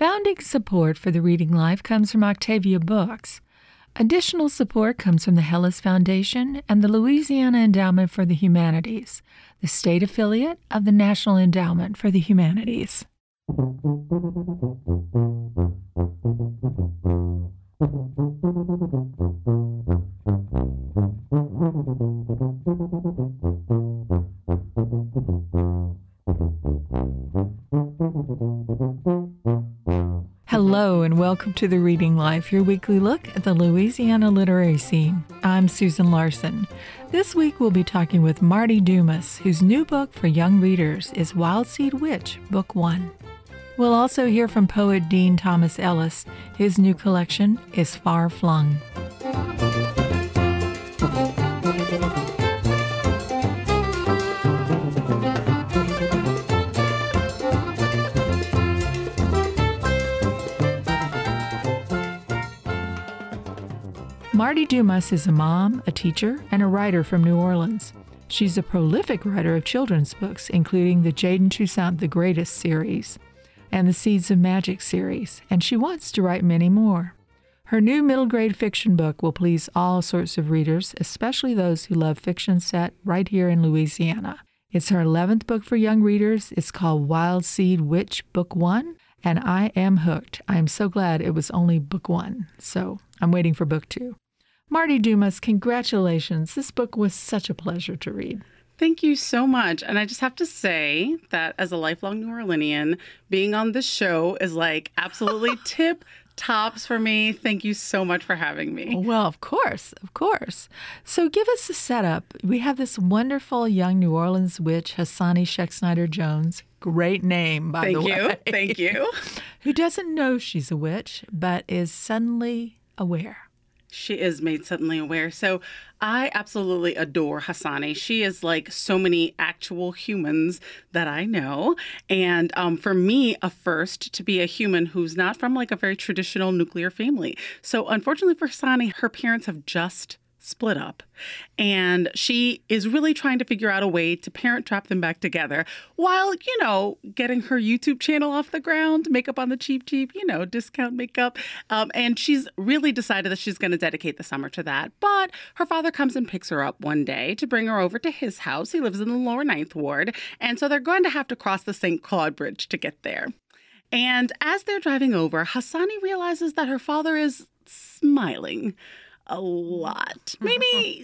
Founding support for the Reading Life comes from Octavia Books. Additional support comes from the Hellas Foundation and the Louisiana Endowment for the Humanities, the state affiliate of the National Endowment for the Humanities. Hello and welcome to The Reading Life, your weekly look at the Louisiana literary scene. I'm Susan Larson. This week we'll be talking with Marty Dumas, whose new book for young readers is Wild Seed Witch, Book 1. We'll also hear from poet Dean Thomas Ellis. His new collection is Far Flung. Marty Dumas is a mom, a teacher, and a writer from New Orleans. She's a prolific writer of children's books, including the Jaden Toussaint the Greatest series and the Seeds of Magic series, and she wants to write many more. Her new middle grade fiction book will please all sorts of readers, especially those who love fiction set right here in Louisiana. It's her 11th book for young readers. It's called Wild Seed Witch, Book 1, and I am hooked. I'm so glad it was only Book 1, so I'm waiting for Book 2. Marty Dumas, congratulations. This book was such a pleasure to read. Thank you so much. And I just have to say that as a lifelong New Orleanian, being on this show is like absolutely tip tops for me. Thank you so much for having me. Well, of course. So give us a setup. We have this wonderful young New Orleans witch, Hassani Schexnayder Jones. Great name, by the way. Thank you. Who doesn't know she's a witch, but is suddenly aware. She is made suddenly aware. So I absolutely adore Hassani. She is like so many actual humans that I know. And for me, a first to be a human who's not from like a very traditional nuclear family. So unfortunately for Hassani, her parents have just split up. And she is really trying to figure out a way to parent trap them back together while, getting her YouTube channel off the ground, makeup on the cheap, discount makeup. And she's really decided that she's going to dedicate the summer to that. But her father comes and picks her up one day to bring her over to his house. He lives in the lower 9th Ward. And so they're going to have to cross the St. Claude Bridge to get there. And as they're driving over, Hassani realizes that her father is smiling a lot. Maybe,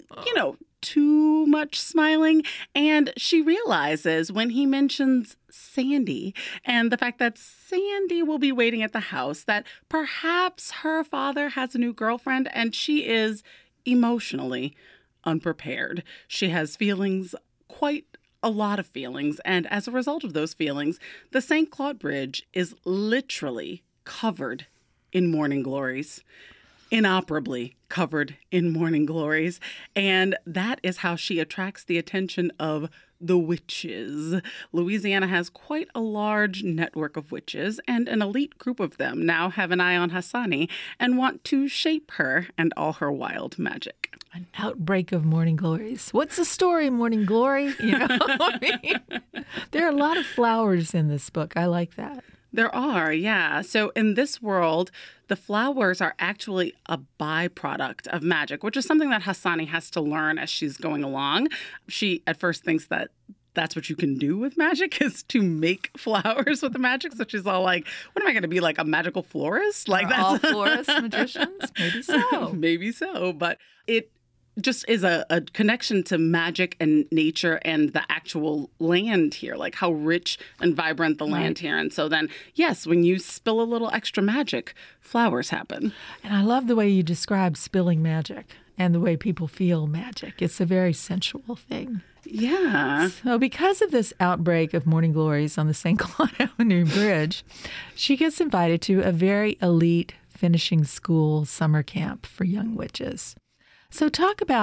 too much smiling. And she realizes when he mentions Sandy and the fact that Sandy will be waiting at the house, that perhaps her father has a new girlfriend and she is emotionally unprepared. She has feelings, quite a lot of feelings. And as a result of those feelings, the St. Claude Bridge is literally covered in morning glories. Inoperably covered in morning glories. And that is how she attracts the attention of the witches. Louisiana has quite a large network of witches, and an elite group of them now have an eye on Hassani and want to shape her and all her wild magic. An outbreak of morning glories. What's the story, Morning Glory? There are a lot of flowers in this book. I like that. There are, yeah. So in this world, the flowers are actually a byproduct of magic, which is something that Hassani has to learn as she's going along. She at first thinks that that's what you can do with magic, is to make flowers with the magic. So she's all like, what am I going to be, like a magical florist? Like that's all florist magicians? Maybe so. Maybe so. But it just is a connection to magic and nature and the actual land here, like how rich and vibrant the land here. And so then, yes, when you spill a little extra magic, flowers happen. And I love the way you describe spilling magic and the way people feel magic. It's a very sensual thing. Yeah. So because of this outbreak of morning glories on the St. Claude Avenue Bridge, she gets invited to a very elite finishing school summer camp for young witches. So talk about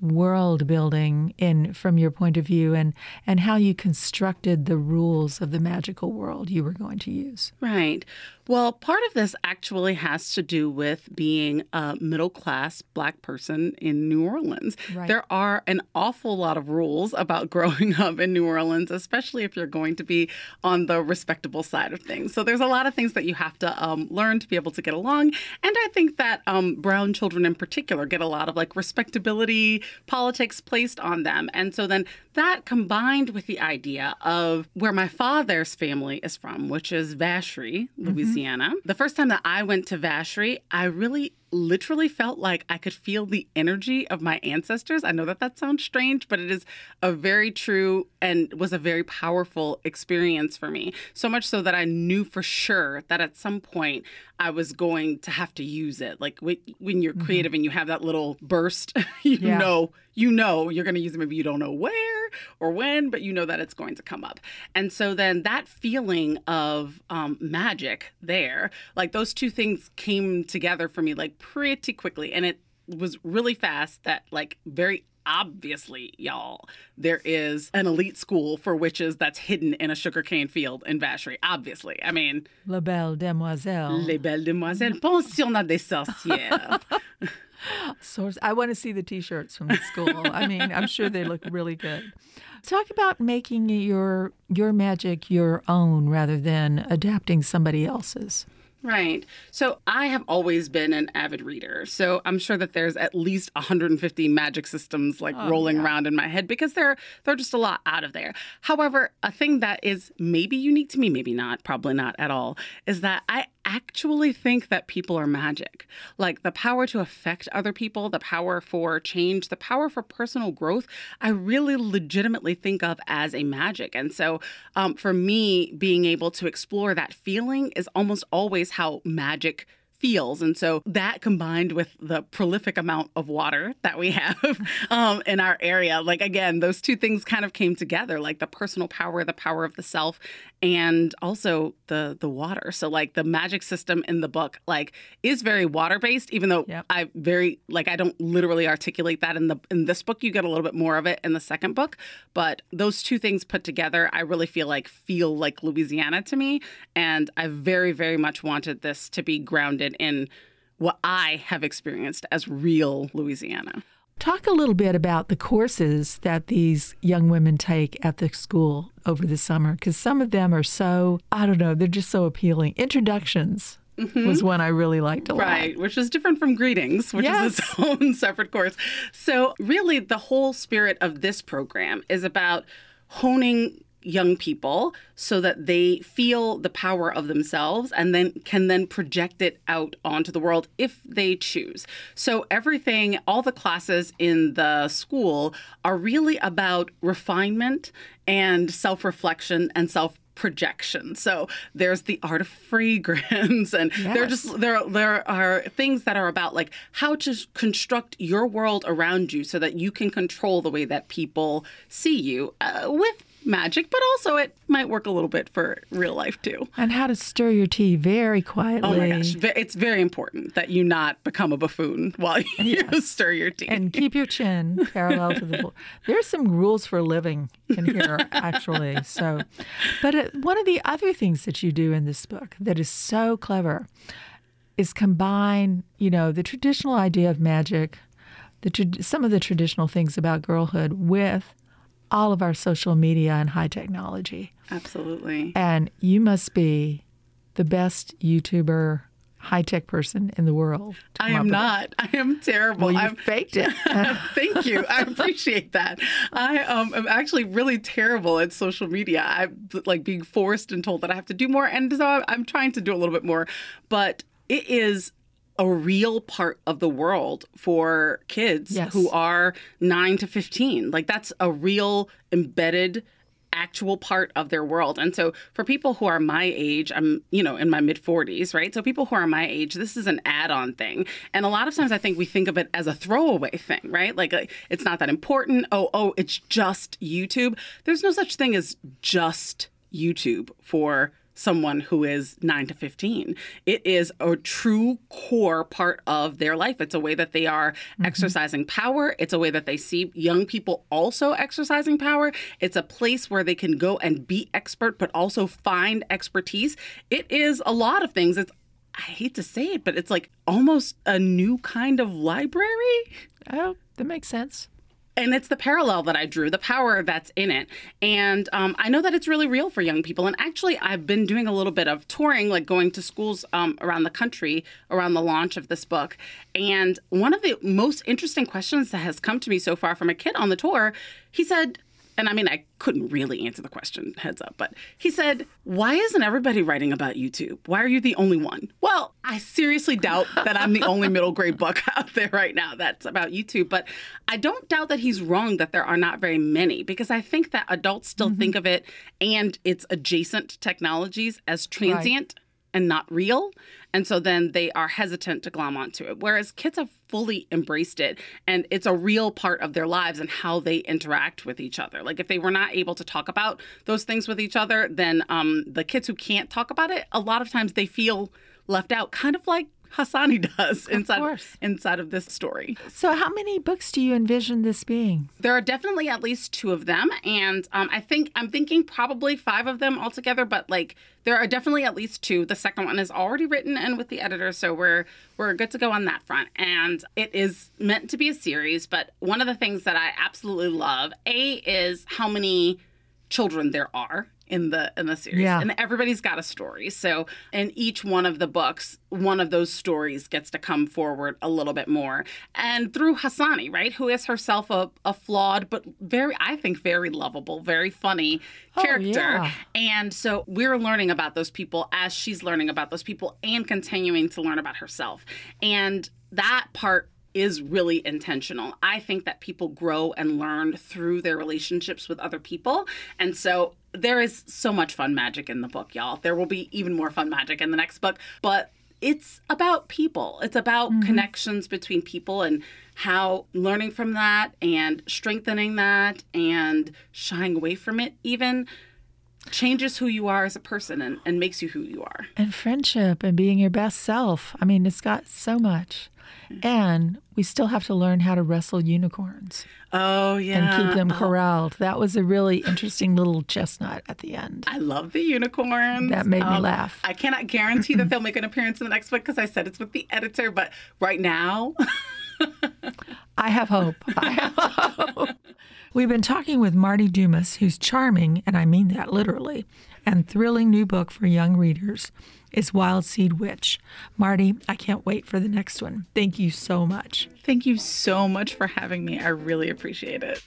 world building from your point of view and how you constructed the rules of the magical world you were going to use. Right. Well, part of this actually has to do with being a middle-class Black person in New Orleans. Right. There are an awful lot of rules about growing up in New Orleans, especially if you're going to be on the respectable side of things. So there's a lot of things that you have to learn to be able to get along. And I think that brown children in particular get a lot of like respectability politics placed on them. And so then that combined with the idea of where my father's family is from, which is Vacherie, Louisiana. The first time that I went to Vacherie, I really literally felt like I could feel the energy of my ancestors. I know that that sounds strange, but it is a very true and was a very powerful experience for me. So much so that I knew for sure that at some point I was going to have to use it. Like when you're creative and you have that little burst, you know you're going to use it. Maybe you don't know where or when, but you know that it's going to come up. And so then that feeling of magic there, like those two things came together for me like pretty quickly. And it was really fast that like very obviously, y'all, there is an elite school for witches that's hidden in a sugarcane field in Vacherie. Obviously. I mean, Les Belles Demoiselles. Les Belles Demoiselles. Pensionnat des Sorcières. I want to see the T-shirts from the school. I mean, I'm sure they look really good. Talk about making your magic your own rather than adapting somebody else's. Right. So I have always been an avid reader. So I'm sure that there's at least 150 magic systems like rolling around in my head because there are just a lot out of there. However, a thing that is maybe unique to me, maybe not, probably not at all, is that I actually think that people are magic. Like the power to affect other people, the power for change, the power for personal growth, I really legitimately think of as a magic. And so for me, being able to explore that feeling is almost always how magic feels. And so that combined with the prolific amount of water that we have in our area, like, again, those two things kind of came together, like the personal power, the power of the self, and also the water. So like the magic system in the book, like is very water based, even though I don't literally articulate that in this book. You get a little bit more of it in the second book. But those two things put together, I really feel like Louisiana to me. And I very, very much wanted this to be grounded in what I have experienced as real Louisiana. Talk a little bit about the courses that these young women take at the school over the summer, because some of them are so, I don't know, they're just so appealing. Introductions was one I really liked a lot. Right, which is different from Greetings, which is its own separate course. So really the whole spirit of this program is about honing young people so that they feel the power of themselves and then can project it out onto the world if they choose. So everything, all the classes in the school are really about refinement and self-reflection and self-projection. So there's the art of fragrance, and there are things that are about like how to construct your world around you so that you can control the way that people see you with magic, but also it might work a little bit for real life too. And how to stir your tea very quietly. Oh my gosh, it's very important that you not become a buffoon while you stir your tea. And keep your chin parallel to the floor. There's some rules for living in here, actually. So, but one of the other things that you do in this book that is so clever is combine, the traditional idea of magic, some of the traditional things about girlhood with all of our social media and high technology. Absolutely. And you must be the best YouTuber, high-tech person in the world. I am not. I am terrible. Well, you faked it. Thank you. I appreciate that. I am actually really terrible at social media. I'm like being forced and told that I have to do more. And so I'm trying to do a little bit more. But it is a real part of the world for kids who are 9 to 15. Like that's a real embedded actual part of their world. And so for people who are my age, I'm, in my mid 40s, right? So people who are my age, this is an add-on thing. And a lot of times I think we think of it as a throwaway thing, right? Like it's not that important. Oh, it's just YouTube. There's no such thing as just YouTube for someone who is 9 to 15. It is a true core part of their life. It's a way that they are exercising power. It's a way that they see young people also exercising power. It's a place where they can go and be expert, but also find expertise. It is a lot of things. I hate to say it, but it's like almost a new kind of library. Oh, that makes sense. And it's the parallel that I drew, the power that's in it. And I know that it's really real for young people. And actually, I've been doing a little bit of touring, like going to schools around the country around the launch of this book. And one of the most interesting questions that has come to me so far from a kid on the tour, he said, and I mean, I couldn't really answer the question, heads up, but he said, why isn't everybody writing about YouTube? Why are you the only one? Well, I seriously doubt that I'm the only middle grade book out there right now that's about YouTube, but I don't doubt that he's wrong that there are not very many, because I think that adults still think of it and its adjacent technologies as transient and not real. And so then they are hesitant to glom onto it. Whereas kids have fully embraced it, and it's a real part of their lives and how they interact with each other. Like if they were not able to talk about those things with each other, then the kids who can't talk about it, a lot of times they feel left out, kind of like Hassani does inside of this story. So how many books do you envision this being? There are definitely at least 2 of them. And I'm thinking probably 5 of them altogether, but like there are definitely at least 2. The second one is already written and with the editor, so we're good to go on that front. And it is meant to be a series, but one of the things that I absolutely love, is how many children there are in the series. Yeah. And everybody's got a story. So in each one of the books, one of those stories gets to come forward a little bit more. And through Hassani, right, who is herself a flawed, but I think very lovable, very funny character. Yeah. And so we're learning about those people as she's learning about those people and continuing to learn about herself. And that part is really intentional. I think that people grow and learn through their relationships with other people. And so there is so much fun magic in the book, y'all. There will be even more fun magic in the next book, but it's about people. It's about connections between people and how learning from that and strengthening that and shying away from it even changes who you are as a person and makes you who you are. And friendship and being your best self. I mean, it's got so much. And we still have to learn how to wrestle unicorns. Oh, yeah. And keep them corralled. That was a really interesting little chestnut at the end. I love the unicorns. That made me laugh. I cannot guarantee that they'll make an appearance in the next book because I said it's with the editor, but right now... I have hope. We've been talking with Marty Dumas, whose charming, and I mean that literally, and thrilling new book for young readers is Wild Seed Witch. Marty, I can't wait for the next one. Thank you so much. Thank you so much for having me. I really appreciate it.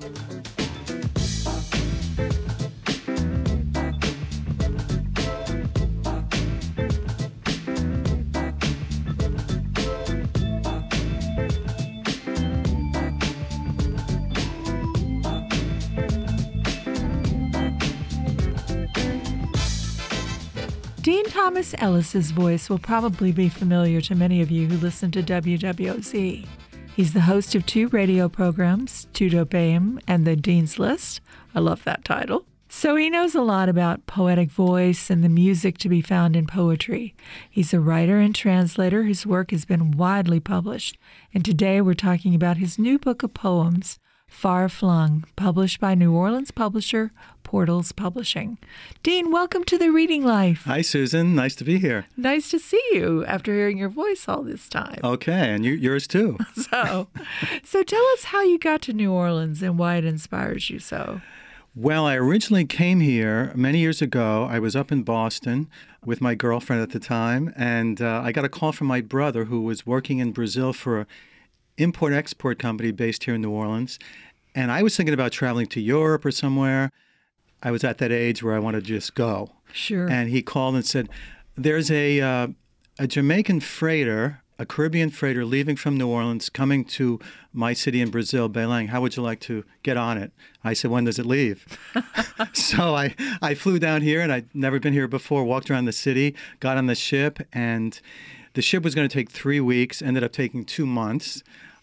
Dean Thomas Ellis's voice will probably be familiar to many of you who listen to WWOZ. He's the host of 2 radio programs, Tudo Peim and The Dean's List. I love that title. So he knows a lot about poetic voice and the music to be found in poetry. He's a writer and translator whose work has been widely published. And today we're talking about his new book of poems, Far Flung, published by New Orleans publisher Portals Publishing. Dean, welcome to The Reading Life. Hi, Susan. Nice to be here. Nice to see you after hearing your voice all this time. Okay, and yours too. So tell us how you got to New Orleans and why it inspires you so. Well, I originally came here many years ago. I was up in Boston with my girlfriend at the time, and I got a call from my brother who was working in Brazil for an import-export company based here in New Orleans. And I was thinking about traveling to Europe or somewhere. I was at that age where I wanted to just go. Sure. And he called and said, there's a Jamaican freighter, a Caribbean freighter leaving from New Orleans, coming to my city in Brazil, Belém. How would you like to get on it? I said, when does it leave? So I flew down here, and I'd never been here before, walked around the city, got on the ship, and the ship was going to take 3 weeks, ended up taking 2 months.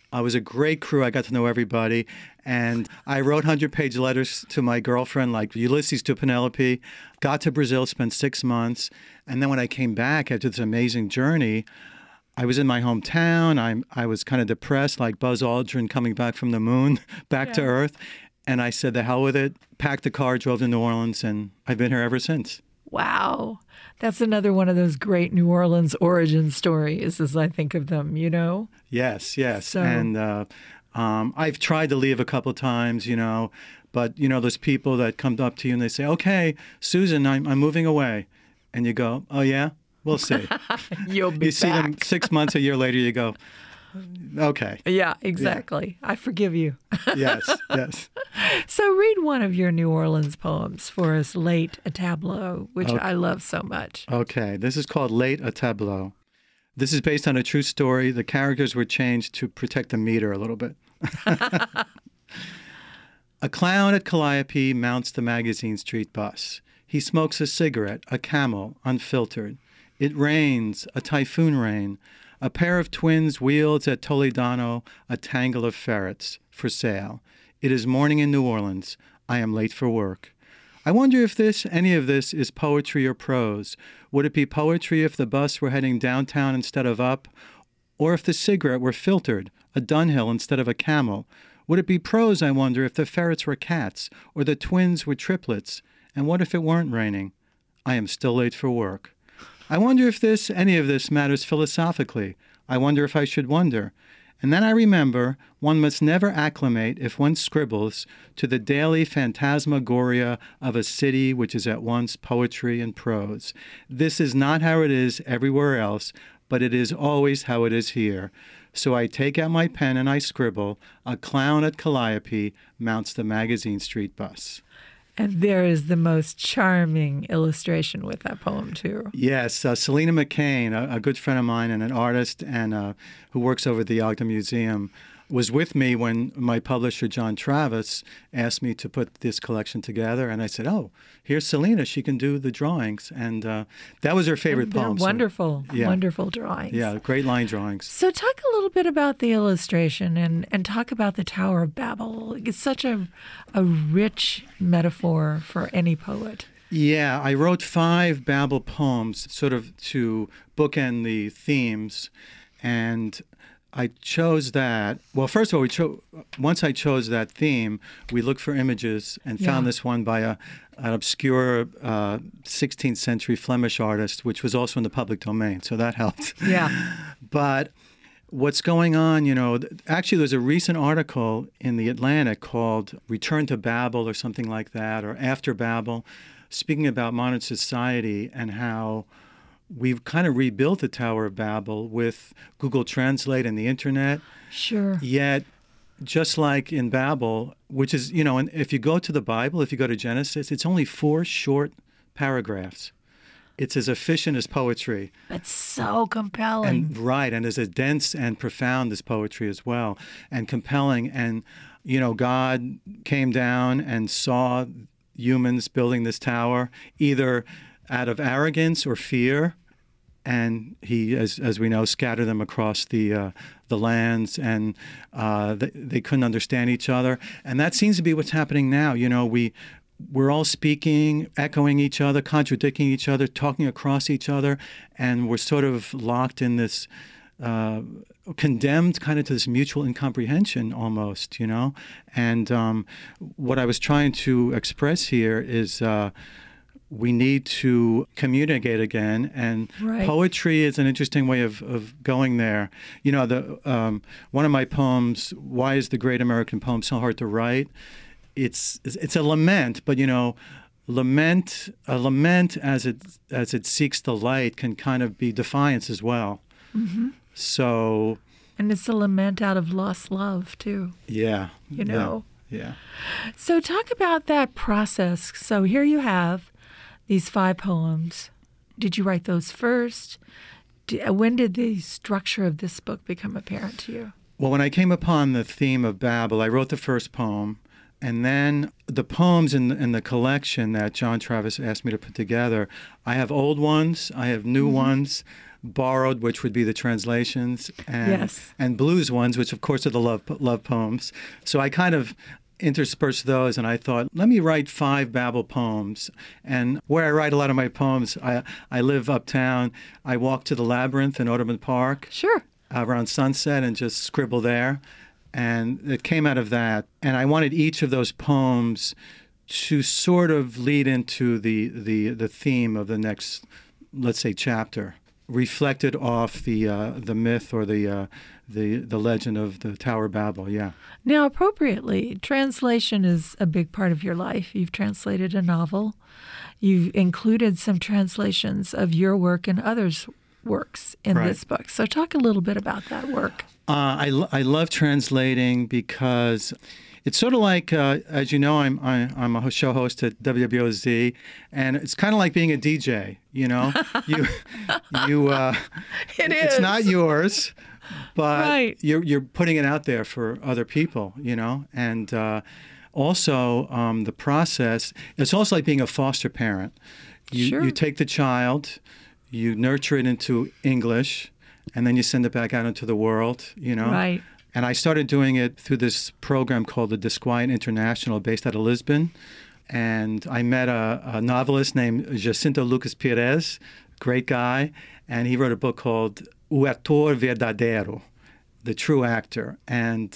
It was a great crew. I got to know everybody. And I wrote 100-page letters to my girlfriend, like Ulysses to Penelope. Got to Brazil, spent 6 months. And then when I came back after this amazing journey, I was in my hometown. I was kind of depressed, like Buzz Aldrin coming back from the moon, back to Earth. And I said, the hell with it, packed the car, drove to New Orleans, and I've been here ever since. Wow. That's another one of those great New Orleans origin stories as I think of them, you know? Yes. So, And I've tried to leave a couple of times, but, there's people that come up to you and they say, okay, Susan, I'm moving away. And you go, oh, yeah? We'll see. You'll be You see them 6 months, a year later, you go, okay. Yeah, exactly. Yeah. I forgive you. Yes. So read one of your New Orleans poems for us, Late a Tableau, which I love so much. Okay, this is called Late a Tableau. This is based on a true story. The characters were changed to protect the meter a little bit. A clown at Calliope mounts the Magazine Street bus. He smokes a cigarette, a Camel, unfiltered. It rains, a typhoon rain. A pair of twins wields at Toledano a tangle of ferrets for sale. It is morning in New Orleans. I am late for work. I wonder if any of this is poetry or prose. Would it be poetry if the bus were heading downtown instead of up? Or if the cigarette were filtered, a Dunhill instead of a Camel? Would it be prose, I wonder, if the ferrets were cats or the twins were triplets? And what if it weren't raining? I am still late for work. I wonder if any of this matters philosophically. I wonder if I should wonder. And then I remember one must never acclimate if one scribbles to the daily phantasmagoria of a city which is at once poetry and prose. This is not how it is everywhere else, but it is always how it is here. So I take out my pen and I scribble, a clown at Calliope mounts the Magazine Street bus. And there is the most charming illustration with that poem, too. Yes, Selena McCain, a good friend of mine and an artist and who works over at the Ogden Museum, was with me when my publisher, John Travis, asked me to put this collection together. And I said, oh, here's Selena. She can do the drawings. And that was her favorite poem. Wonderful, so, yeah. Wonderful drawings. Yeah, great line drawings. So talk a little bit about the illustration and talk about the Tower of Babel. It's such a rich metaphor for any poet. Yeah, I wrote 5 Babel poems sort of to bookend the themes. And I chose that. Well, first of all, once I chose that theme, we looked for images and found this one by an obscure 16th century Flemish artist, which was also in the public domain. So that helped. Yeah. But what's going on, actually there's a recent article in The Atlantic called Return to Babel or something like that, or After Babel, speaking about modern society and how we've kind of rebuilt the Tower of Babel with Google Translate and the internet. Sure. Yet, just like in Babel, which is, and if you go to the Bible, if you go to Genesis, it's only 4 short paragraphs. It's as efficient as poetry. That's so compelling. And as dense and profound as poetry as well, and compelling. And, God came down and saw humans building this tower, either out of arrogance or fear, and he, as we know, scattered them across the lands, and they couldn't understand each other. And that seems to be what's happening now. We're all speaking, echoing each other, contradicting each other, talking across each other, and we're sort of locked in this, condemned kind of to this mutual incomprehension almost, And what I was trying to express here is we need to communicate again, and poetry is an interesting way of going there. One of my poems, "Why is the Great American Poem So Hard to Write?" It's a lament, but a lament as it seeks the light can kind of be defiance as well. Mm-hmm. So. And it's a lament out of lost love too. Yeah. Yeah. So talk about that process. So here you have these 5 poems. Did you write those first? When did the structure of this book become apparent to you? Well, when I came upon the theme of Babel, I wrote the first poem. And then the poems in the collection that John Travis asked me to put together, I have old ones, I have new ones, borrowed, which would be the translations, and blues ones, which of course are the love poems. So I kind of interspersed those, and I thought, let me write 5 Babel poems. And where I write a lot of my poems, I live uptown. I walk to the Labyrinth in Audubon Park. Sure. Around sunset and just scribble there. And it came out of that. And I wanted each of those poems to sort of lead into the theme of the next, let's say, chapter, reflected off the myth or the legend of the Tower of Babel. Yeah. Now, appropriately, translation is a big part of your life. You've translated a novel. You've included some translations of your work and others' works in this book. So talk a little bit about that work. I love translating because it's sort of like, as you know, I'm a show host at WWOZ, and it's kind of like being a DJ. You know, it's not yours, but you're putting it out there for other people. You know, and also the process. It's also like being a foster parent. You take the child, you nurture it into English, and then you send it back out into the world, you know? Right. And I started doing it through this program called the Disquiet International, based out of Lisbon. And I met a novelist named Jacinto Lucas Pires, great guy, and he wrote a book called O Ator Verdadeiro, The True Actor. And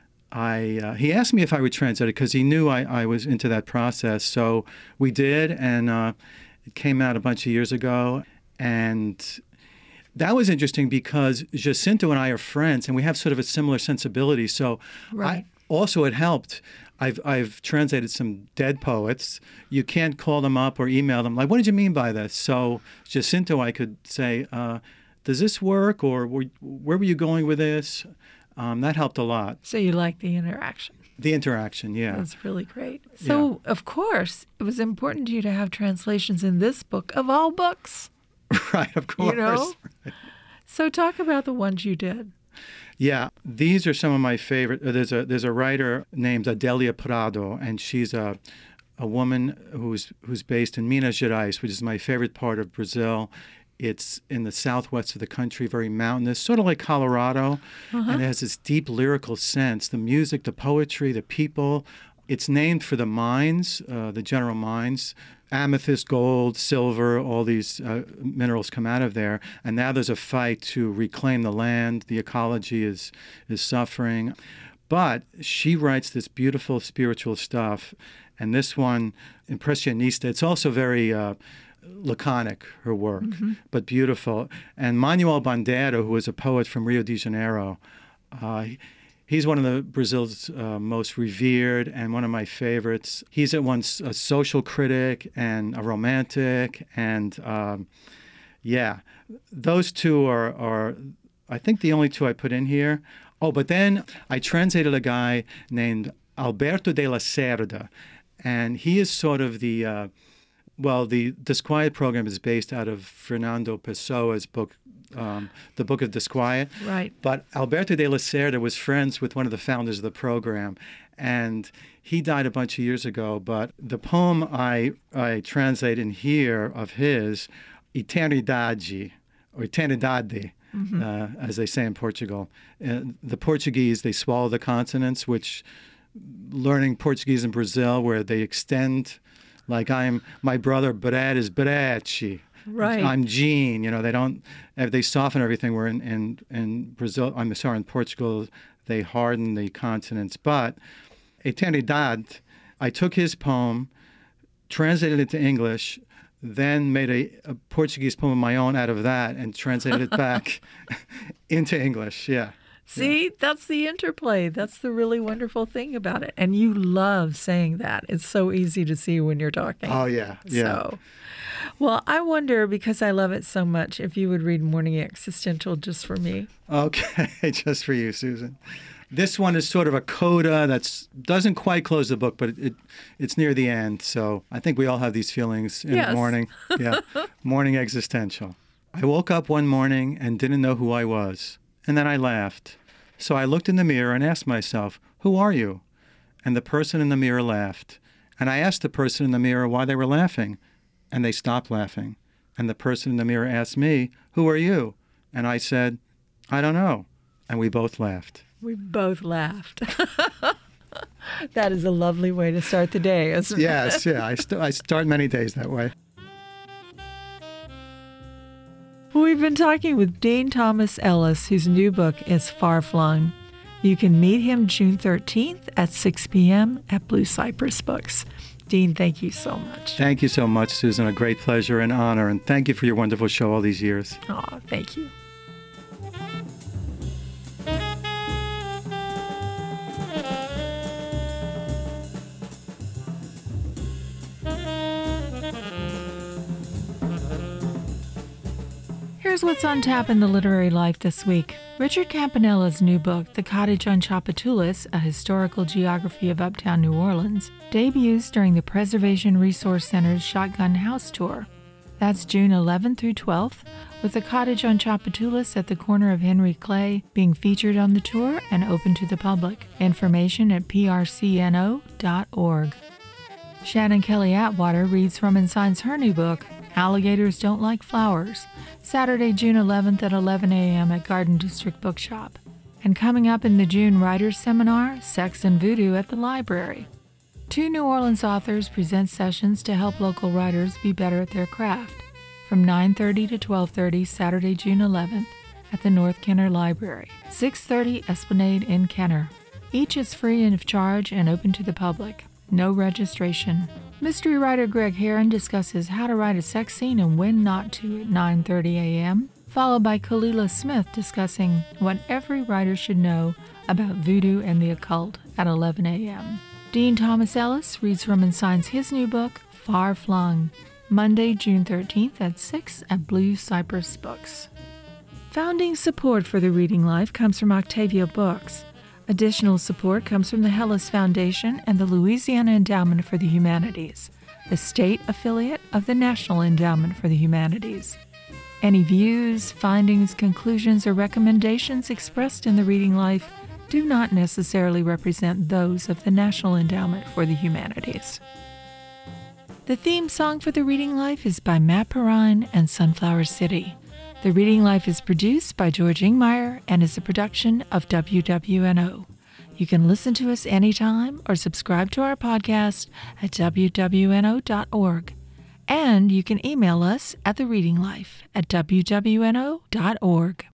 he asked me if I would translate it because he knew I was into that process. So we did, and it came out a bunch of years ago. And that was interesting because Jacinto and I are friends, and we have sort of a similar sensibility. So it helped. I've translated some dead poets. You can't call them up or email them. Like, what did you mean by this? So Jacinto, I could say, does this work? Or where were you going with this? That helped a lot. So you like the interaction. The interaction, yeah. That's really great. So, of course, it was important to you to have translations in this book, of all books. Right, of course. You know? So talk about the ones you did. Yeah, these are some of my favorite. There's a writer named Adélia Prado, and she's a woman who's based in Minas Gerais, which is my favorite part of Brazil. It's in the southwest of the country, very mountainous, sort of like Colorado, and it has this deep lyrical sense. The music, the poetry, the people. It's named for the mines, the general mines. Amethyst, gold, silver, all these minerals come out of there. And now there's a fight to reclaim the land. The ecology is suffering. But she writes this beautiful spiritual stuff. And this one, Impressionista, it's also very laconic, her work, but beautiful. And Manuel Bandeira, who was a poet from Rio de Janeiro, he's one of Brazil's most revered and one of my favorites. He's at once a social critic and a romantic. And those two are, I think, the only two I put in here. Oh, but then I translated a guy named Alberto de Lacerda. And he is sort of the Disquiet program is based out of Fernando Pessoa's book, The Book of Disquiet. Right. But Alberto de Lacerda was friends with one of the founders of the program, and he died a bunch of years ago. But the poem I translate in here of his, Eternidade, or Eternidade, as they say in Portugal. The Portuguese, they swallow the consonants, which learning Portuguese in Brazil, where they extend, like my brother Brad is Brachi. Right. I'm Gene. You know, they soften everything. Where in Brazil, in Portugal, they harden the consonants. But Eternidade, I took his poem, translated it to English, then made a Portuguese poem of my own out of that and translated it back into English. Yeah. See, that's the interplay. That's the really wonderful thing about it. And you love saying that. It's so easy to see when you're talking. Oh, yeah. Yeah. Well, I wonder, because I love it so much, if you would read Morning Existential just for me. Okay, just for you, Susan. This one is sort of a coda that doesn't quite close the book, but it's near the end. So I think we all have these feelings in the morning. Yeah, Morning Existential. I woke up one morning and didn't know who I was. And then I laughed. So I looked in the mirror and asked myself, who are you? and the person in the mirror laughed. And I asked the person in the mirror why they were laughing, and they stopped laughing. And the person in the mirror asked me, "Who are you?" And I said, "I don't know." And we both laughed. We both laughed. That is a lovely way to start the day, isn't it? Yes, yeah. I start many days that way. We've been talking with Dean Thomas Ellis, whose new book is Far Flung. You can meet him June 13th at 6 p.m. at Blue Cypress Books. Dean, thank you so much. Thank you so much, Susan. A great pleasure and honor. And thank you for your wonderful show all these years. Oh, thank you. Here's what's on tap in the literary life this week. Richard Campanella's new book, The Cottage on Tchoupitoulas, A Historical Geography of Uptown New Orleans, debuts during the Preservation Resource Center's Shotgun House Tour. That's June 11th through 12th, with The Cottage on Tchoupitoulas at the corner of Henry Clay being featured on the tour and open to the public. Information at prcno.org. Shannon Kelly Atwater reads from and signs her new book, Alligators Don't Like Flowers, Saturday, June 11th at 11 a.m. at Garden District Bookshop. And coming up in the June Writers Seminar, Sex and Voodoo at the library. 2 New Orleans authors present sessions to help local writers be better at their craft, from 9:30 to 12:30 Saturday, June 11th at the North Kenner Library, 630 Esplanade in Kenner. Each is free and of charge and open to the public. No registration. Mystery writer Greg Heron discusses how to write a sex scene and when not to at 9:30 a.m., followed by Kalila Smith discussing what every writer should know about voodoo and the occult at 11 a.m. Dean Thomas Ellis reads from and signs his new book, Far Flung, Monday, June 13th at 6 at Blue Cypress Books. Founding support for the Reading Life comes from Octavia Books. Additional support comes from the Hellis Foundation and the Louisiana Endowment for the Humanities, the state affiliate of the National Endowment for the Humanities. Any views, findings, conclusions, or recommendations expressed in the Reading Life do not necessarily represent those of the National Endowment for the Humanities. The theme song for the Reading Life is by Matt Perrine and Sunflower City. The Reading Life is produced by George Ingmeyer and is a production of WWNO. You can listen to us anytime or subscribe to our podcast at WWNO.org. And you can email us at thereadinglife@WWNO.org.